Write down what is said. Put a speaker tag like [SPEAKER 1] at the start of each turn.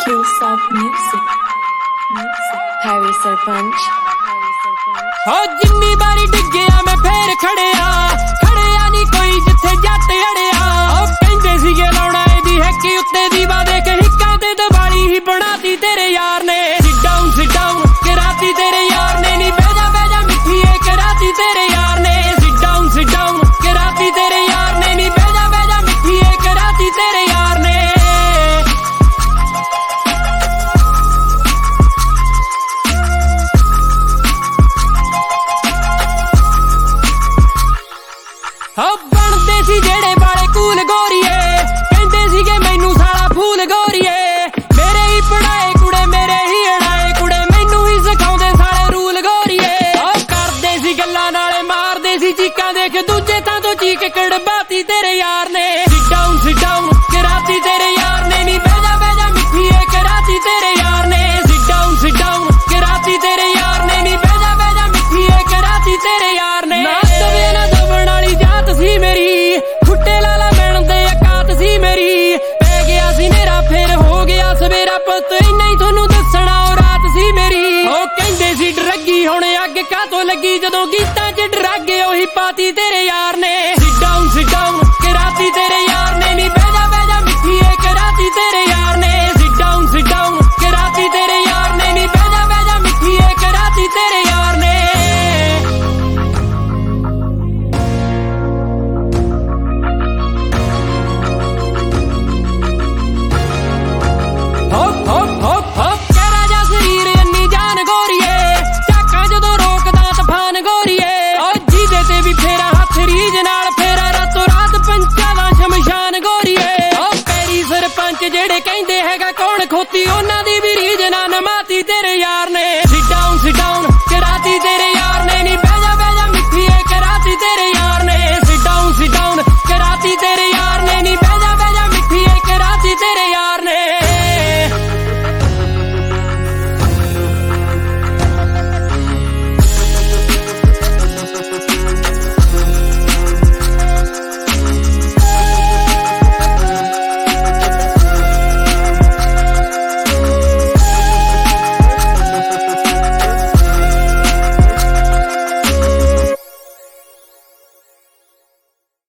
[SPEAKER 1] Kill Soft Music. Harry Sarpanch.
[SPEAKER 2] हो जिन्नी बारी डिग्गिया मैं फेर खड़िया नहीं कोई जिथे जट अड़िया कहंदे सीगे लाउणा एदी हैकी उत्ते दीवा देख हिक्का ते दिवाली ही बनाती तेरे यार ने सिट डाउन कराती तेरे यार ने नी बेजा मिठी ए कराती तेरे यार ने सिट डाउन कराती तेरे यार ने नी बेजा मिठी ए कराती तेरे यार ने हो बनदे सी जेड़े बाले कूल गोरीए कहंदे सीगे मैनू साला फूल गोरीए मेरे ही पढ़ाए कुड़े मेरे ही अड़ाए कुड़े मैनू ही सिखाउंदे साले रूल गोरीए ओ करदे सी गल्लां नाले मारदे सी चीकां देख दूजे थां तो चीक कड़बाती तेरे यार ने सिट डाउन कराती तेरे यार ने नी बेजा मिठी ए कराती तेरे यार ने सिट डाउन कराती तेरे यार ने नी बेजा मिठी ए कराती तेरे यार ने ना दवे ना दबण वाली जात सी मेरी खुट्टे लाला मैन दे औकात सी मेरी पै गया सी मेरा फिर हो गया सवेरा पुत इन्ना ही थोनू दसना ओ रात सी मेरी ओ कहंदे सी डरगी हुण अग कातों लगी जदों गीतां च डरागे ओही पाती तेरे यार ने सिट डाउन कराती तेरे यार ने नी बेजा मिठी ए कराती तेरे यार ने सिट डाउन कराती तेरे यार ने नी बेजा मिठी ए कराती तेरे यार ने जेड़े कहंदे हैगा कौन खोती उन्हां दी भी